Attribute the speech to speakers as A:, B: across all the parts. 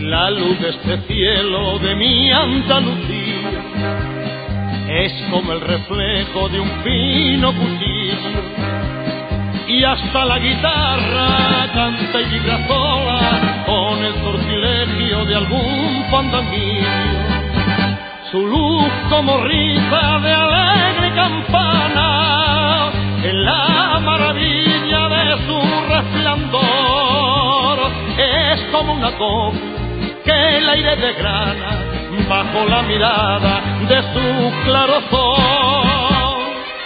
A: La luz de este cielo de mi Andalucía es como el reflejo de un fino cuchillo, y hasta la guitarra canta y vibra sola con el sortilegio de algún fandanguillo. Su luz como risa de alegre campana es la maravilla de su resplandor. Es como una copla que el aire desgrana bajo la mirada de su claro sol.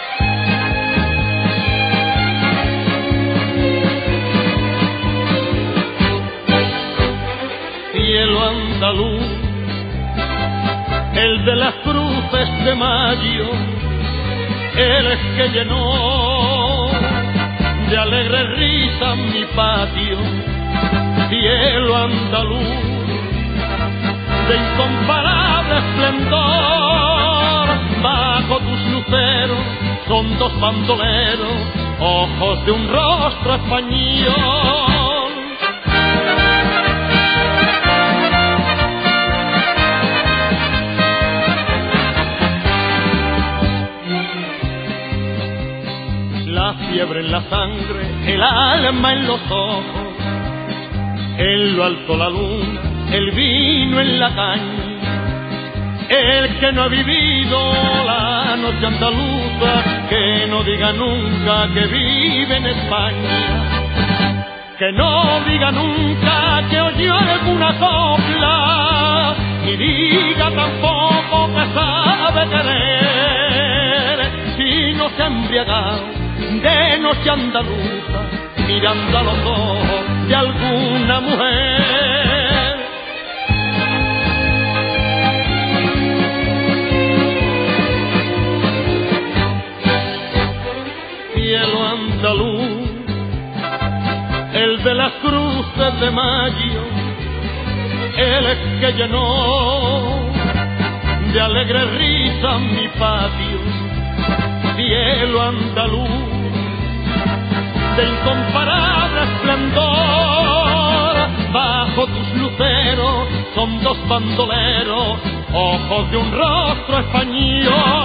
A: Cielo andaluz, el de las cruces de mayo, eres que llenó de alegre risa mi patio. Cielo andaluz, de incomparable esplendor, bajo tus luceros son dos bandoleros, ojos de un rostro español. La fiebre en la sangre, el alma en los ojos, en lo alto la luna, el vino en la caña. El que no ha vivido la noche andaluza, que no diga nunca que vive en España. Que no diga nunca que oyó alguna copla, ni diga tampoco que sabe querer, si no se ha embriagado de noche andaluza, mirando a los ojos de alguna mujer. Cielo andaluz, el de las cruces de mayo, él es que llenó de alegre risa mi patio. Cielo andaluz, de incomparable esplendor, bajo tus luceros son dos bandoleros, ojos de un rostro español.